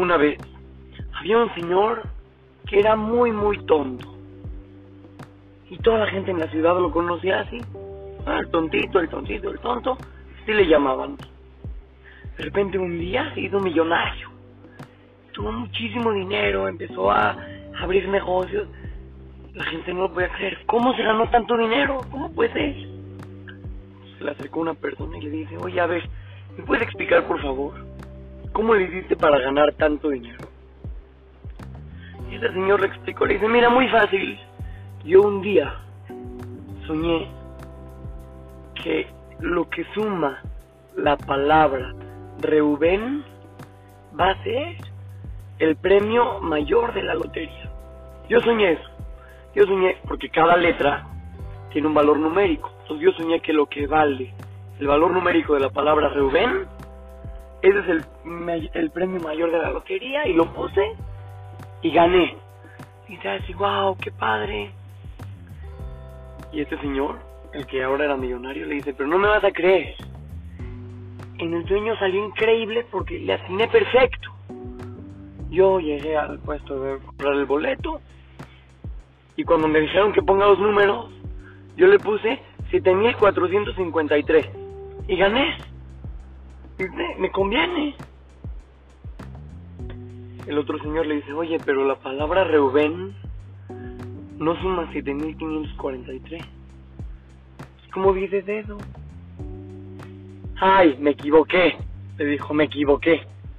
Una vez había un señor que era muy tonto. Y toda la gente en la ciudad lo conocía así. El tontito, el tontito, el tonto. Así le llamaban. De repente un día se hizo millonario. Tuvo muchísimo dinero, empezó a abrir negocios. La gente no lo podía creer. ¿Cómo se ganó tanto dinero? ¿Cómo puede ser? Se le acercó una persona y le dice: oye, a ver, ¿me puedes explicar, por favor, cómo le hiciste para ganar tanto dinero? Y ese señor le explicó, le dice: mira, muy fácil. Yo un día soñé que lo que suma la palabra Reubén va a ser el premio mayor de la lotería. Yo soñé eso. Yo soñé porque cada letra tiene un valor numérico. Entonces yo soñé que lo que vale el valor numérico de la palabra Reubén, ese es el premio mayor de la lotería, y lo puse y gané. Y te así, wow, qué padre. Y este señor, el que ahora era millonario, le dice: pero no me vas a creer, en el sueño salió increíble porque le atiné perfecto. Yo llegué al puesto de comprar el boleto, y cuando me dijeron que ponga los números, yo le puse 7,453 y gané. Y me conviene. El otro señor le dice: oye, pero la palabra Reubén no suma 7,543. ¿Cómo dices eso? Ay, me equivoqué. Le dijo: me equivoqué.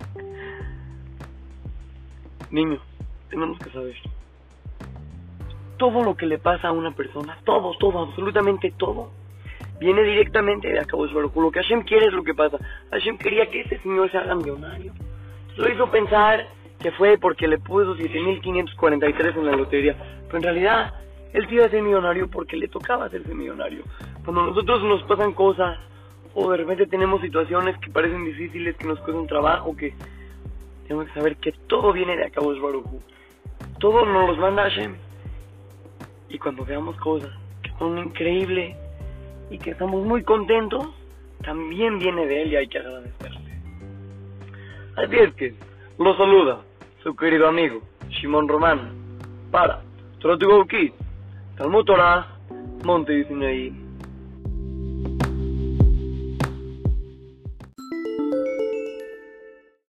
Niño, tenemos que saber. Todo lo que le pasa a una persona, todo, absolutamente todo, viene directamente de Akadosh Baruj Hu. Lo que Hashem quiere es lo que pasa. Hashem quería que ese señor se haga millonario. Lo hizo pensar que fue porque le puso 7,543 en la lotería. Pero en realidad, él se iba a ser millonario porque le tocaba hacerse millonario. Cuando a nosotros nos pasan cosas, o de repente tenemos situaciones que parecen difíciles, que nos cuestan trabajo, que tenemos que saber que todo viene de Akadosh Baruj Hu. Todo nos los manda Hashem. Y cuando veamos cosas que son increíbles y que estamos muy contentos, también viene de él y hay que agradecerle. Así es que lo saluda su querido amigo Shimon Román para Torah to Go Kids, Talmud Torah, Monte Sinaí.